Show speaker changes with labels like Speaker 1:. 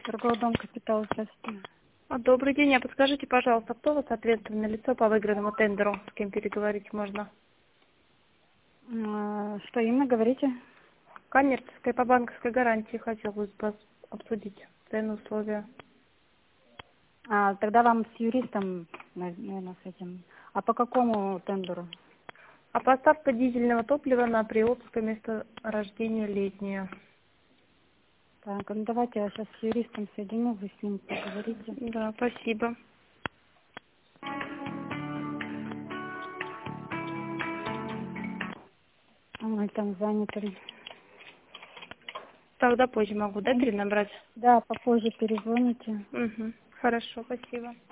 Speaker 1: Торговый дом «Капитал», здравствуйте.
Speaker 2: Добрый день, а подскажите, пожалуйста, кто у вас ответственное лицо по выигранному тендеру, с кем переговорить можно?
Speaker 1: Что именно говорите?
Speaker 2: Коммерческая по банковской гарантии хотелось бы обсудить цены, условия.
Speaker 1: Тогда вам с юристом, наверное, с этим. А по какому тендеру?
Speaker 2: А поставка дизельного топлива на Приобское месторождение Летнее.
Speaker 1: Так, ну давайте я сейчас с юристом соединю, вы с ним поговорите.
Speaker 2: Да, спасибо.
Speaker 1: Ой, там занятый.
Speaker 2: Тогда позже могу, да, перенабрать?
Speaker 1: Да, попозже перезвоните.
Speaker 2: Угу. Хорошо, спасибо.